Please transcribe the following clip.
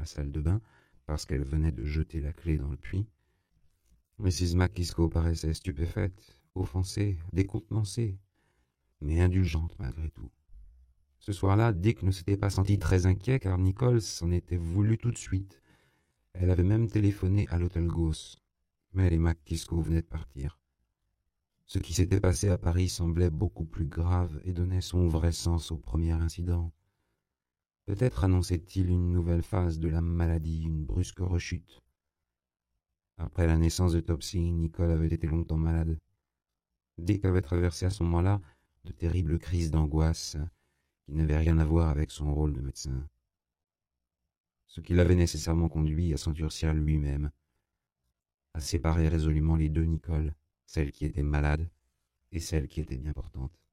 salle de bain parce qu'elle venait de jeter la clé dans le puits. Mrs. McKisco paraissait stupéfaite, offensée, décontenancée, mais indulgente malgré tout. Ce soir-là, Dick ne s'était pas senti très inquiet car Nicole s'en était voulu tout de suite. Elle avait même téléphoné à l'hôtel Gauss, mais les McKisco venaient de partir. Ce qui s'était passé à Paris semblait beaucoup plus grave et donnait son vrai sens au premier incident. Peut-être annonçait-il une nouvelle phase de la maladie, une brusque rechute. Après la naissance de Topsy, Nicole avait été longtemps malade. Dick avait traversé à ce moment-là de terribles crises d'angoisse qui n'avaient rien à voir avec son rôle de médecin. Ce qui l'avait nécessairement conduit à s'endurcir lui-même, à séparer résolument les deux Nicole, celle qui était malade et celle qui était bien portante.